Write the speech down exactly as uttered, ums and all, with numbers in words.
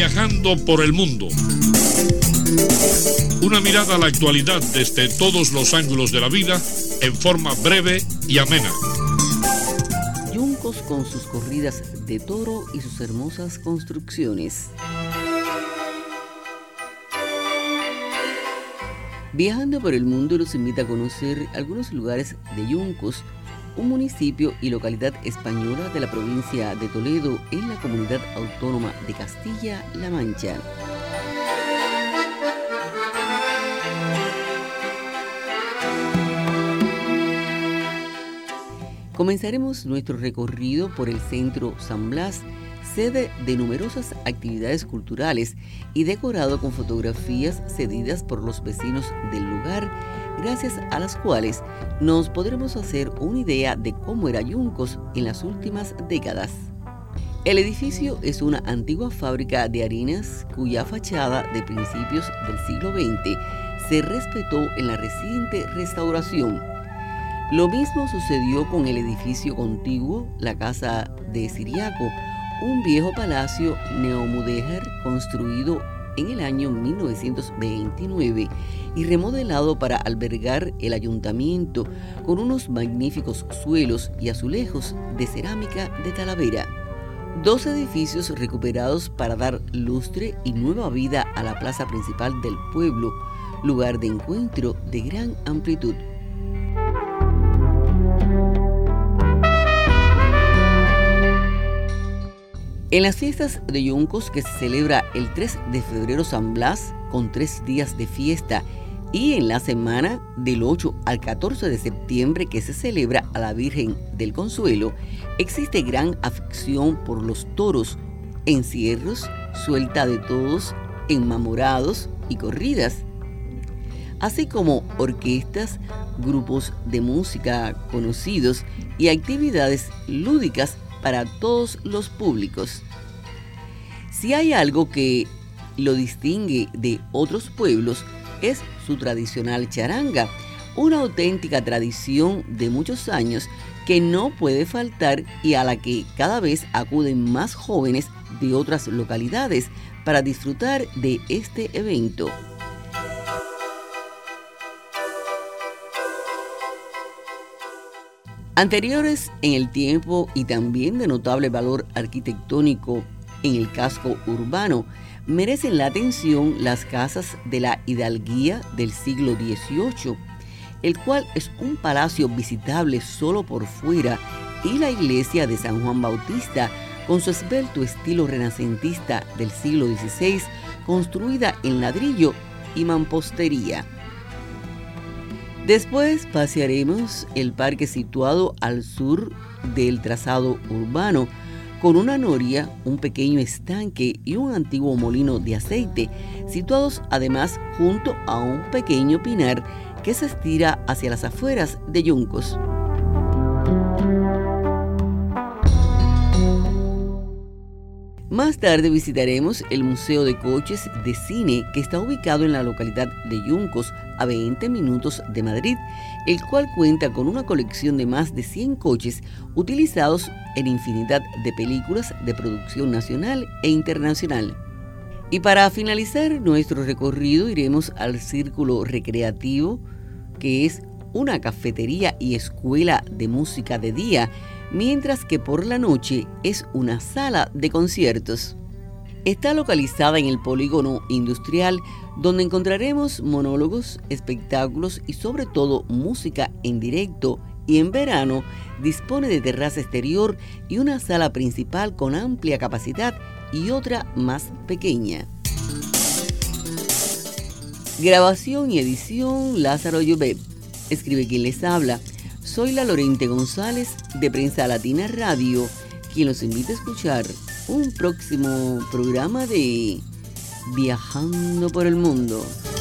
Viajando por el mundo. Una mirada a la actualidad desde todos los ángulos de la vida en forma breve y amena. Yuncos con sus corridas de toro y sus hermosas construcciones. Viajando por el mundo los invita a conocer algunos lugares de Yuncos, un municipio y localidad española de la provincia de Toledo en la comunidad autónoma de Castilla-La Mancha. Comenzaremos nuestro recorrido por el centro San Blas, sede de numerosas actividades culturales y decorado con fotografías cedidas por los vecinos del lugar, gracias a las cuales nos podremos hacer una idea de cómo era Yuncos en las últimas décadas. El edificio es una antigua fábrica de harinas cuya fachada de principios del siglo veinte se respetó en la reciente restauración. Lo mismo sucedió con el edificio contiguo, la Casa de Siriaco, un viejo palacio neomudéjar construido en el año mil novecientos veintinueve y remodelado para albergar el ayuntamiento con unos magníficos suelos y azulejos de cerámica de Talavera. Dos edificios recuperados para dar lustre y nueva vida a la plaza principal del pueblo, lugar de encuentro de gran amplitud. En las fiestas de Yuncos, que se celebra el tres de febrero San Blas, con tres días de fiesta, y en la semana del ocho al catorce de septiembre, que se celebra a la Virgen del Consuelo, existe gran afición por los toros, encierros, suelta de todos, enmamorados y corridas, así como orquestas, grupos de música conocidos y actividades lúdicas para todos los públicos. Si hay algo que lo distingue de otros pueblos, es su tradicional charanga, una auténtica tradición de muchos años que no puede faltar y a la que cada vez acuden más jóvenes de otras localidades para disfrutar de este evento. Anteriores en el tiempo y también de notable valor arquitectónico en el casco urbano, merecen la atención las casas de la hidalguía del siglo dieciocho, el cual es un palacio visitable solo por fuera, y la iglesia de San Juan Bautista, con su esbelto estilo renacentista del siglo dieciséis, construida en ladrillo y mampostería. Después pasearemos el parque situado al sur del trazado urbano, con una noria, un pequeño estanque y un antiguo molino de aceite, situados además junto a un pequeño pinar que se estira hacia las afueras de Yuncos. Más tarde visitaremos el Museo de Coches de Cine, que está ubicado en la localidad de Yuncos, a veinte minutos de Madrid, el cual cuenta con una colección de más de cien coches utilizados en infinidad de películas de producción nacional e internacional. Y para finalizar nuestro recorrido iremos al Círculo Recreativo, que es una cafetería y escuela de música de día, mientras que por la noche es una sala de conciertos. Está localizada en el polígono industrial, donde encontraremos monólogos, espectáculos y sobre todo música en directo, y en verano dispone de terraza exterior y una sala principal con amplia capacidad y otra más pequeña. Grabación y edición Lázaro Llobet. Escribe quien les habla. Soy la Lorente González de Prensa Latina Radio, quien los invita a escuchar un próximo programa de Viajando por el Mundo.